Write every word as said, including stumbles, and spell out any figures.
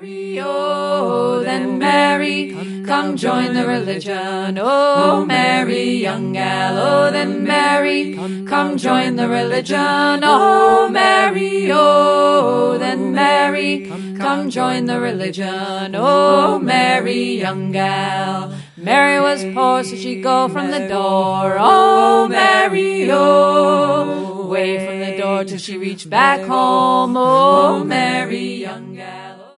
Mary, oh, then Mary, come join the religion. Oh, Mary, young gal, oh, then Mary, come join the religion. Oh, Mary, oh, then Mary, come join the religion. Oh, Mary, young gal. Mary was poor, so she'd go from the door. Oh, Mary, oh, away from the door till she reached back home. Oh, Mary, young